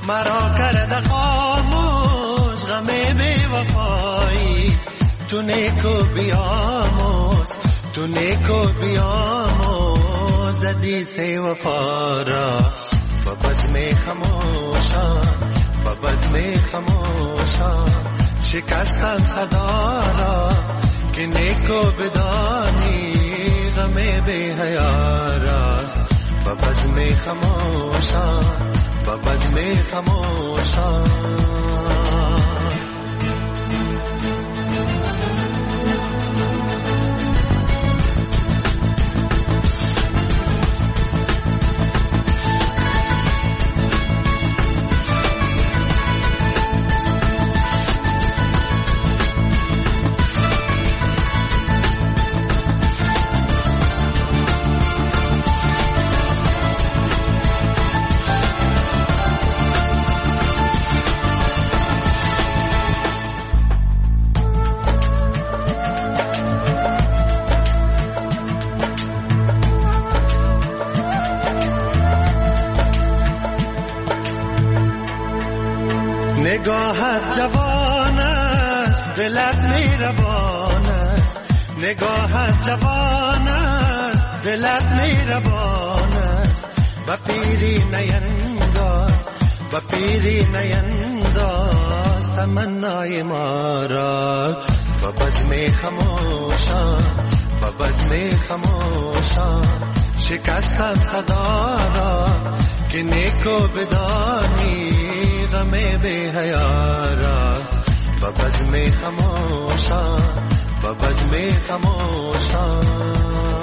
مرا کرده خاموش غم بی وفایی تو نیکو بیاموز تو نیکو بیاموز حدیث وفا را و بزم خموشان و بزم خموشان شکستم صدا را که نیکو بدانی غم بی حیا را و بزم خموشان و بزم خموشان نگاهت جوان است دلت مهربان است نگاهت جوان است دلت مهربان است با پیری نینداز با پیری نینداز تمنای ما را با بزم خموشان با بزم خموشان شکستم صدا را که نیکو بدانی غم بی حیا را با بزم خموشان با بزم خموشان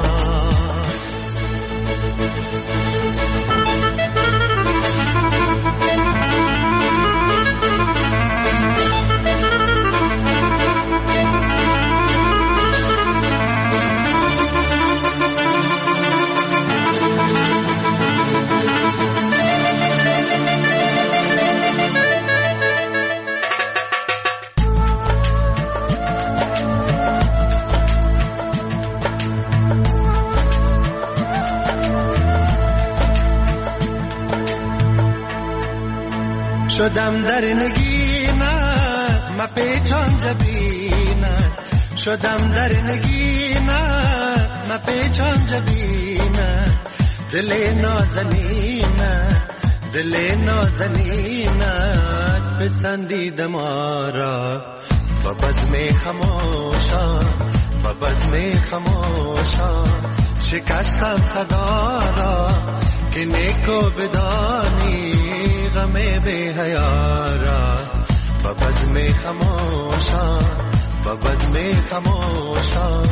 شدم در نگینت ما پیچان جبینت شدم در نگینت ما پیچان جبینت دل نازنینت دل نازنینت پسندید ما را با بزم خموشان با بزم خموشان شکستم صدا را که نیکو بدانی غم بی حیا را با بزم خموشان با بزم خموشان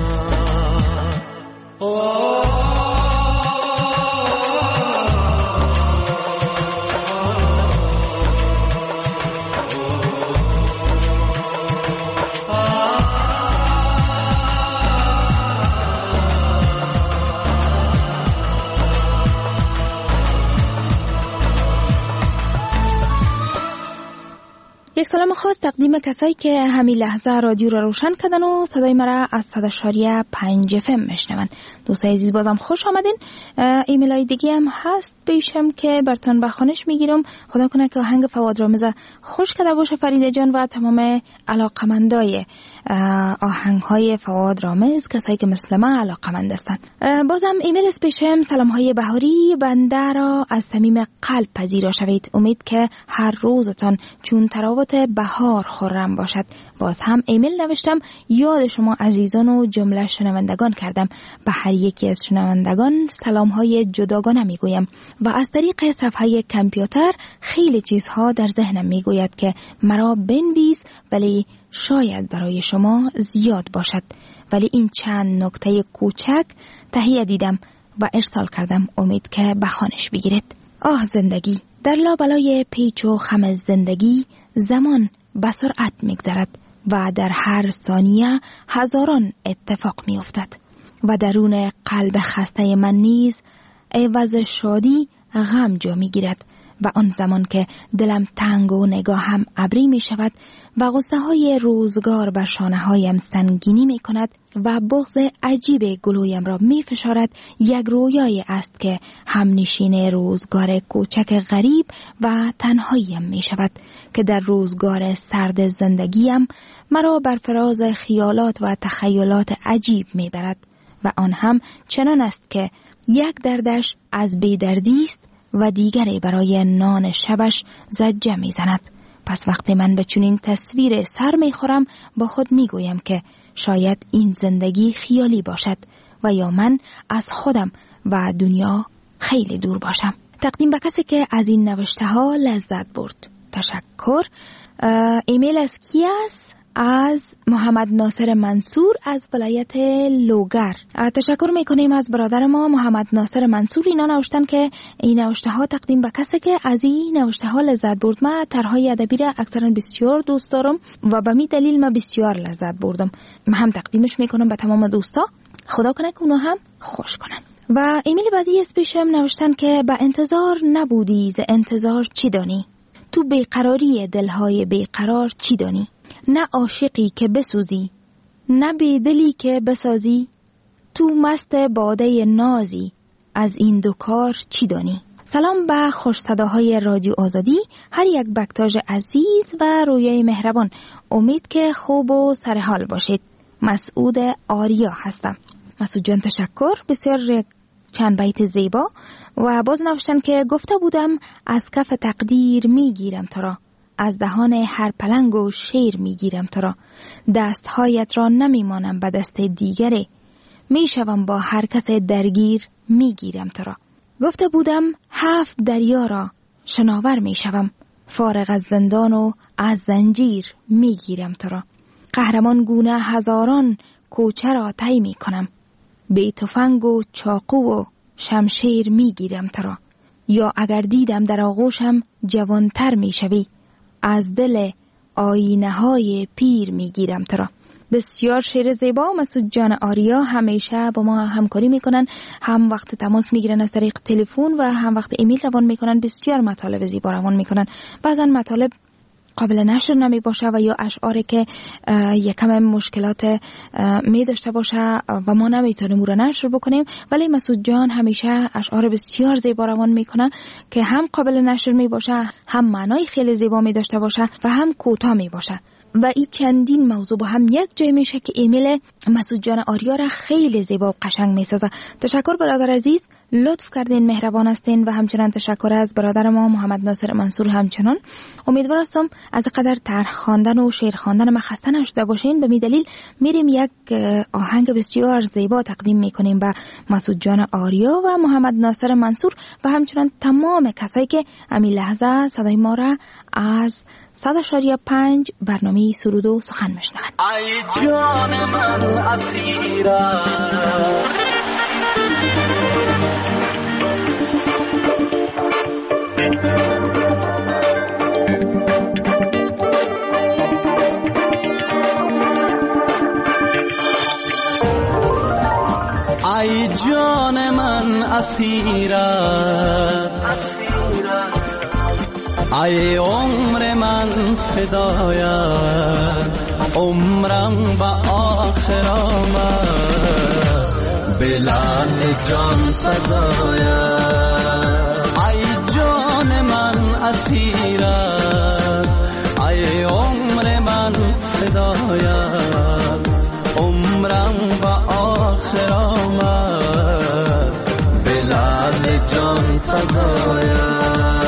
یک سلام خاص تقدیم کسایی که همین لحظه رادیو را روشن کردن و صدای مرا از 100.5 FM میشنون. دوستای عزیز بازم خوش آمدین. ایمیل های دیگه هم هست بیشم که براتون به خوانش میگیرم. خدا کنه که آهنگ فواد رامز خوش کرده باشه فریده جان و تمام علاقمندای آهنگ های فواد رامز، کسایی که مثل من علاقمند هستن. بازم ایمیل اسپیشم سلام های بهاری بنده را از صمیم قلب پذیرا شوید. امید که هر روزتان چون تراوت بهار خرم باشد. باز هم ایمیل نوشتم، یاد شما عزیزان و جمله شنوندگان کردم. به هر یکی از شنوندگان سلام های جداگانه میگویم و از طریق صفحه کامپیوتر خیلی چیزها در ذهنم میگوید که مرا بنویس، ولی شاید برای شما زیاد باشد. ولی این چند نکته کوچک تهیه دیدم و ارسال کردم. امید که به خوانش بگیرید. آه زندگی، در لابلای پیچ و خم زندگی زمان به سرعت میگذرد و در هر ثانیه هزاران اتفاق میافتد و درون قلب خسته من نیز عوض شادی غم جا میگیرد و آن زمان که دلم تنگ و نگاهم ابری می شود و غصه های روزگار بر شانه هایم سنگینی می کند و بغض عجیب گلویم را می فشارد، یک رویای است که همنشین روزگار کوچک غریب و تنهاییم می شود که در روزگار سرد زندگیم مرا بر فراز خیالات و تخیلات عجیب می برد و آن هم چنان است که یک دردش از بیدردی است و دیگری برای نان شبش زجه می زند. پس وقتی من به چنین تصویر سر می خورم با خود می گویم که شاید این زندگی خیالی باشد و یا من از خودم و دنیا خیلی دور باشم. تقدیم به کسی که از این نوشته ها لذت برد. تشکر. ایمیل از کی است؟ از محمد ناصر منصور از ولایت لوگر. تشکر میکنیم از برادر ما محمد ناصر منصور. اینا نوشتن که این نوشته ها تقدیم به کسی که از این نوشته ها لذت برد. من طرحهای ادبی را اکثرا بسیار دوست دارم و به می دلیل من بسیار لذت بردم. من هم تقدیمش میکنم به تمام دوستا. خدا کنه که اونا هم خوش کنن. و ایمیل بعدی از پیشم نوشتن که به انتظار نبودی ز انتظار چی دانی؟ تو بیقراری دلهای بیقرار چی دانی؟ نه عاشقی که بسوزی، نه بیدلی که بسازی، تو مست باده نازی، از این دو کار چی دانی؟ سلام به خوش صداهای رادیو آزادی، هر یک بکتاژ عزیز و رویای مهربان. امید که خوب و سرحال باشید. مسعود آریا هستم. مسعود جان تشکر. بسیار چند بیت زیبا. و باز نوشتن که گفته بودم از کف تقدیر میگیرم تو را، از دهان هر پلنگ و شیر میگیرم تو را، دستهایت را نمیمانم به دست دیگری، میشوم با هر کس درگیر میگیرم تو را. گفته بودم 7 دریا را شناور میشوم، فارغ از زندان و از زنجیر میگیرم تو را. قهرمان گونه هزاران کوچه را طی میکنم، بی تفنگ و چاقو و شمشیر میگیرم تو را. یا اگر دیدم در آغوشم جوانتر میشوی، از دل آینه های پیر میگیرم تو را. بسیار شعر زیبا. مسعود جان آریا همیشه با ما همکاری میکنن، هم وقت تماس میگیرن از طریق تلفن و هم وقت ایمیل روان میکنن. بسیار مطالب زیبا روان میکنن. بعضا مطالب قابل نشر نمی باشه و یا اشعاری که یکم مشکلات می داشته باشه و ما نمیتونیم او را نشر بکنیم، ولی مسعود جان همیشه اشعار بسیار زیبا روان میکنه که هم قابل نشر می باشه، هم معنای خیلی زیبا می داشته باشه و هم کوتاه می باشه. و این چندین موضوع با هم یک جای میشه که ایمیل مسعود جان آریا را خیلی زیبا و قشنگ میسازه. تشکر برادر عزیز، لطف کردین، مهربان هستین. و همچنان تشکر از برادر ما محمد ناصر منصور. همچنان امیدوار هستم از قدر طرح خواندن و شعر خواندن ما خسته نشده باشین. به می دلیل میریم یک آهنگ بسیار زیبا تقدیم میکنیم به مسعود جان آریا و محمد ناصر منصور و همچنان تمام کسایی که همین لحظه صدای ما را از 100.5 برنامه سرود و سخن میشنوند. ای جان من اسیرم، ای جان من اسیرم، ای عمر من فدایت، عمرم به آخر آمد، بلال جان فدایت. ای جان من اسیرت، ای عمر من فدایت، عمرم به آخر آمد، بلال جان فدایت.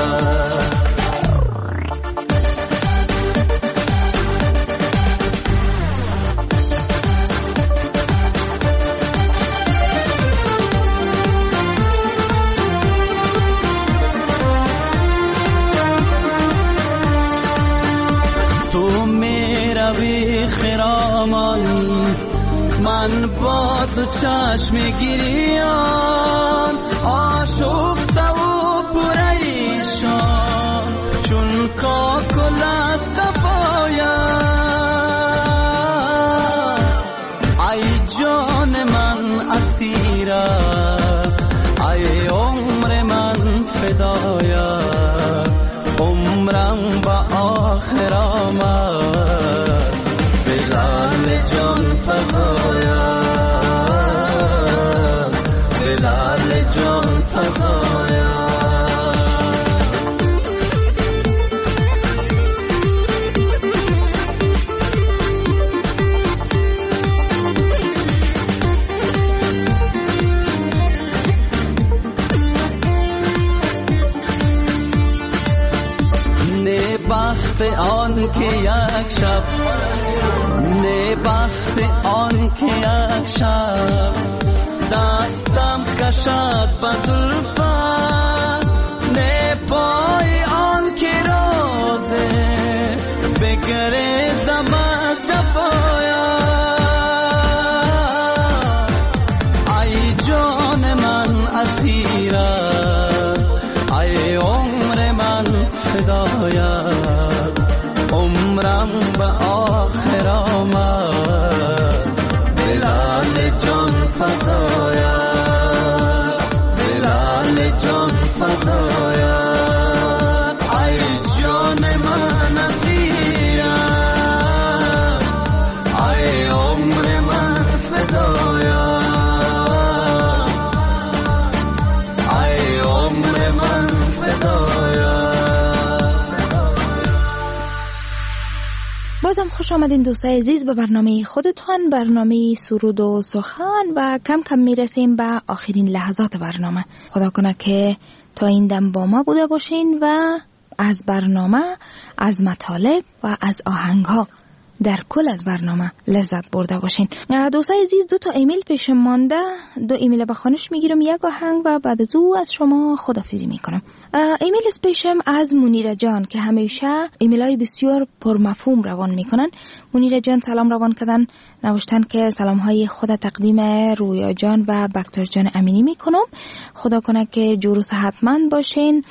من با دو چشم گریان آشفته و پریشان، چون کاکل از قفایم. ای جان من اسیرم، ای عمر من فدایم، با آخر آمد بلال جان فضایا بلال جان فضایا بخت آن که یک شب نه بخت آن که یک شب دستم کشد به زلفت نه پای آن که روزه بگریزم از جفایا ای جان من اسیرت ای عمر من فدایا عمرم به آخر آمد بلال جان فضایا بلال جان فضایا ای جان من اسیرت ای عمر من فدایا ای عمر من فدایا. بازم خوش آمدین دوستای عزیز به برنامه خودتان، برنامه سرود و سخن، و کم کم میرسیم به آخرین لحظات برنامه. خدا کنه که تا این دم با ما بوده باشین و از برنامه، از مطالب و از آهنگها در کل از برنامه لذت برده باشین. دوستای عزیز 2 ایمیل پیش مانده، 2 ایمیل به خوانش میگیرم، 1 آهنگ و بعد از او از شما خداحافظی میکنم. ایمیل پیشم از منیره جان که همیشه ایمیلای بسیار پرمفهوم روان میکنن. منیره جان سلام روان کردن، نوشتن که سلام های خود تقدیم رویا جان و بکتاش جان امینی میکنم. خدا کنه که جور و صحتمند باشین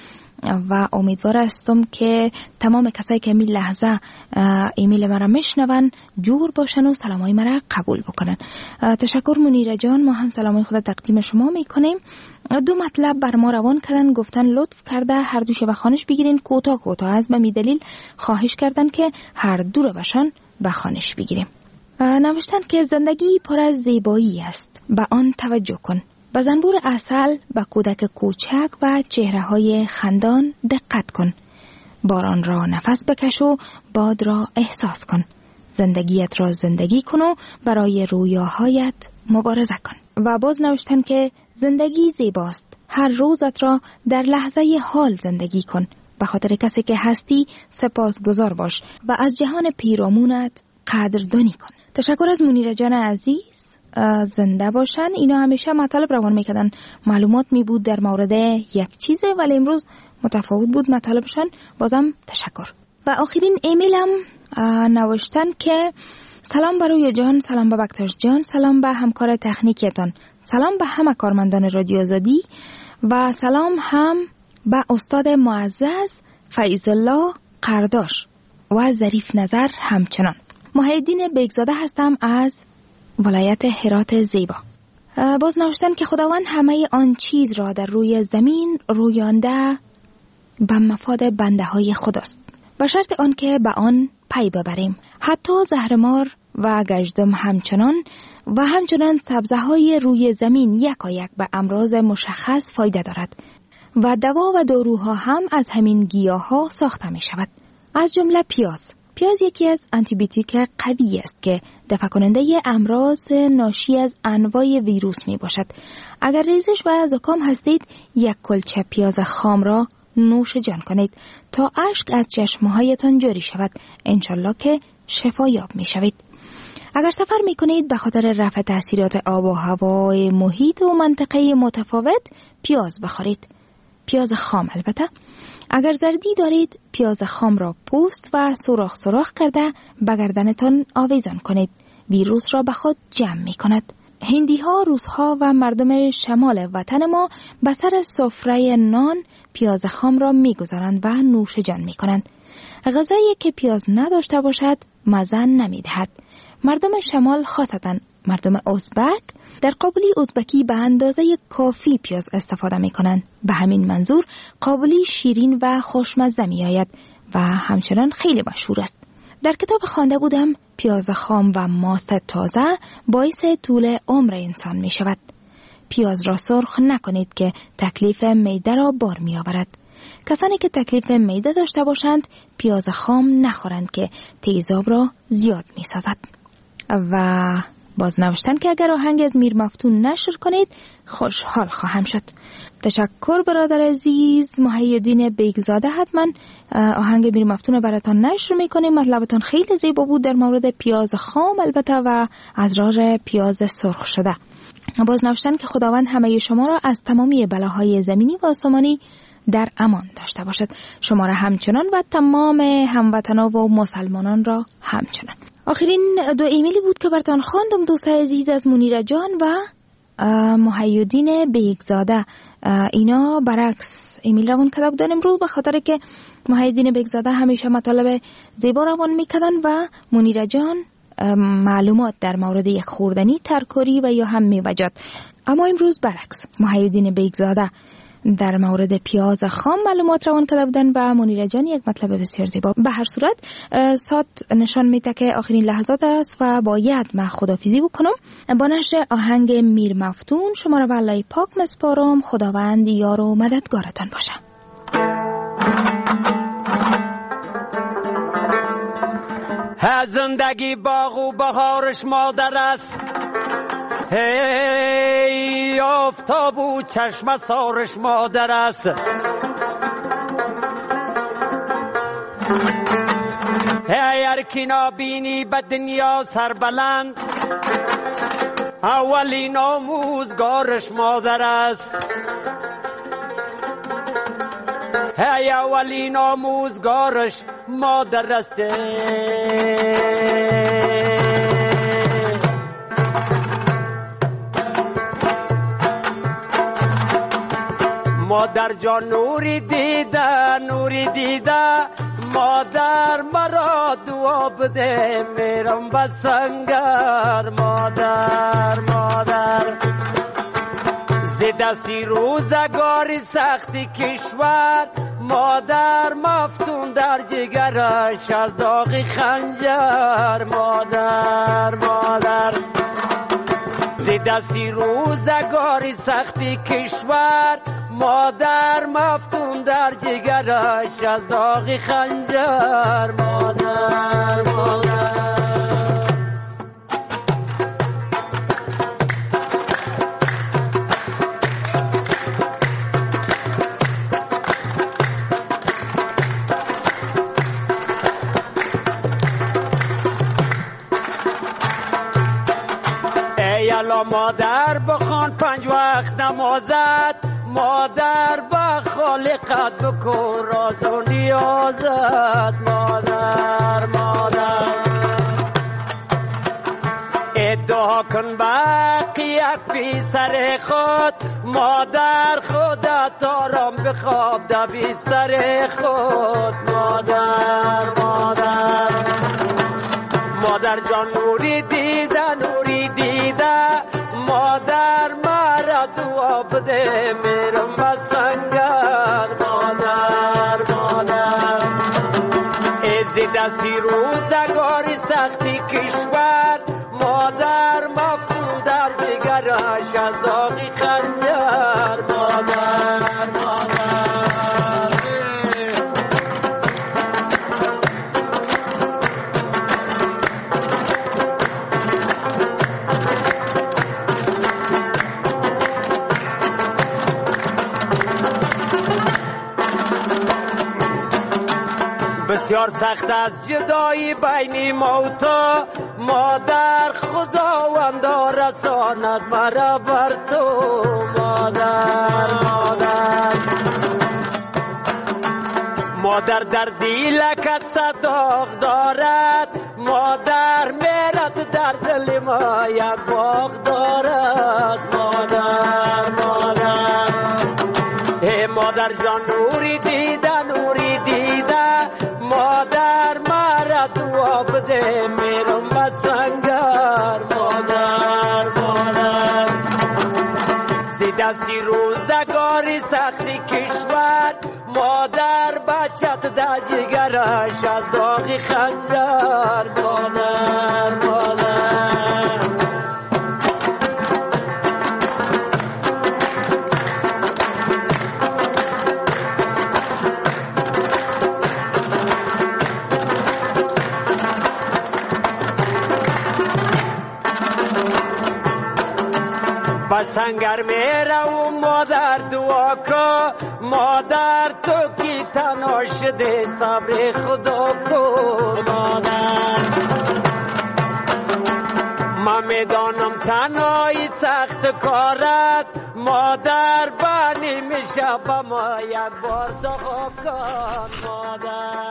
و امیدوار هستم که تمام کسایی که این لحظه ایمیل مرا میشنون جور باشن و سلامای مرا قبول بکنن. تشکر منیره جان، ما هم سلامای خود تقدیم شما میکنیم. 2 مطلب بر ما روان کردن، گفتن لطف کرده هر دوش به خوانش بگیرین، کوتاه از به می دلیل خواهش کردن که هر دو رو بشان به خوانش بگیریم. نوشتن که زندگی پر از زیبایی است، به آن توجه کن. به زنبور عسل، به کودک کوچک و چهره‌های خندان دقت کن. باران را نفس بکش و باد را احساس کن. زندگیت را زندگی کن و برای رویاهایت مبارزه کن. و باز نوشتن که زندگی زیباست. هر روزت را در لحظه حال زندگی کن. به خاطر کسی که هستی سپاسگزار باش و از جهان پیرامونت قدردانی کن. تشکر از منیره جان عزیز، زنده باشن. اینا همیشه مطالب روان میکردن، معلومات می بود در مورد یک چیزه، ولی امروز متفاوت بود مطالبشان. بازم تشکر. و آخرین ایمیلم نوشتن که سلام به رویا جان، سلام به بکتاش جان، سلام به همکار تکنیکتان، سلام به همه کارمندان رادیو آزادی و سلام هم به استاد معزز فیض الله قرداش و ظریف نظر همچنان. محیدین بیگزاده هستم از ولایت هرات زیبا. باز نوشتن که خداوند همه آن چیز را در روی زمین رویانده به مفاد بنده های خداست، به شرط آن که به آن پی ببریم. حتی زهرمار و گژدم همچنان سبزه های روی زمین یکایک به امراض مشخص فایده دارد و دوا و داروها هم از همین گیاه ها ساخته می شود. از جمله پیاز یکی از آنتیبیوتیک قوی است که دفع کننده امراض ناشی از انواع ویروس می باشد. اگر ریزش و زکام هستید، 1 کلچه پیاز خام را نوش جان کنید تا اشک از چشمهایتان جاری شود. انشالله که شفایاب می شوید. اگر سفر می کنید به خاطر رفع تاثیرات آب و هوای محیط و منطقه متفاوت، پیاز بخورید، پیاز خام البته. اگر زردی دارید، پیاز خام را پوست و سوراخ کرده به گردنتان آویزان کنید. ویروس را به خود جمع می کند. هندی ها، روس ها و مردم شمال وطن ما به سر سفره نان پیاز خام را می گذارند و نوش جان می کنند. غذایی که پیاز نداشته باشد مزه نمی دهد. مردم شمال، خاصتاً مردم ازبک، در قابلی ازبکی به اندازه کافی پیاز استفاده می کنند. به همین منظور قابلی شیرین و خوشمزه می آید و همچنان خیلی مشهور است. در کتاب خوانده بودم پیاز خام و ماست تازه باعث طول عمر انسان می شود. پیاز را سرخ نکنید که تکلیف معده را بار می آورد. کسانی که تکلیف معده داشته باشند پیاز خام نخورند که تیزاب را زیاد می سازد. و باز نوشتن که اگر آهنگ از میر مفتون نشر کنید خوشحال خواهم شد. تشکر برادر عزیز محی الدین بیگزاده. حتما آهنگ میر مفتون رو براتان نشر میکنیم. مطلبتان خیلی زیبا بود در مورد پیاز خام البته و اضرار پیاز سرخ شده. باز نوشتن که خداوند همه شما را از تمامی بلاهای زمینی و آسمانی در امان داشته باشد، شما را همچنان و تمام هموطنان و مسلمانان را همچنان. آخرین 2 ایمیلی بود که براتان خواندم دوست عزیز از منیره جان و محی الدین بیگزاده. اینا برعکس ایمیل روان کرده بودن امروز، به خاطر که محی الدین بیگزاده همیشه مطالب زیبا روان میکردن و منیره جان معلومات در مورد یک خوردنی، ترکاری و یا هم میوجات. اما امروز برعکس محی الدین بیگزاده در مورد پیاز خام معلومات روان کرده بودن و منیره جان یک مطلب بسیار زیبا. به هر صورت ساعت نشان میده که آخرین لحظات است و باید من خداحافظی بکنم. با نشر آهنگ میر مفتون شما را به الله پاک مسپارم. خداوند یار و مددگارتان باشه. زندگی باغ و بهارش مادر است، هی آفتاب و چشم سارش مادر است. هی هرکی نابینی به دنیا سربلند، اولین آموزگارش مادر است. هی اولین آموزگارش مادر است. مادر جان نوری دیده، نوری دیده، مادر مرا دعا بده، میرم به سنگر. مادر مادر ز دستی روزگاری سختی کشور، مادر مفتون در جگرش از داغ خنجر. مادر مادر ز دستی روزگاری سختی کشور، مادر مفتون در جگرش از داغ خنجر. مادر مادر ای الا مادر بخوان 5 وقت نمازت، مادر با خالقت بکن راز و نیازت. مادر مادر ادعا کن باقی بی سر خود، مادر خودت آرام بخواب در بیستر خود. مادر مادر مادر جان نوری دیده، نوری دیده، مادر مرا دعا بده، میرم به سنگر. مادر مادر از دستی روزگاری سختی کشور، مادر مفتون در جگرش از داغ خنجر. مادر مادر بسیار سخت از جدایی بین ما و تو، مادر خداوند رساند مرا بر تو. مادر مادر مادر در دیلکت صداق دارد، مادر میرد در دل ما یک باغ دارد. مادر مادر ای مادر جان نوری دیده، نوری دیده، مادر مرا دعا بده، میرم به سنگر. مادر مادر ز دستی روزگاری سختی کشور، مادر بچت در جگرش از داغ خنجر مادر مادر سنگر میره و مادر دعا که مادر تو کی تنها شده صبر خدا کن مادر من میدانم تنهایی سخت کار است مادر بانی میشه با ما یک بار دعا کن مادر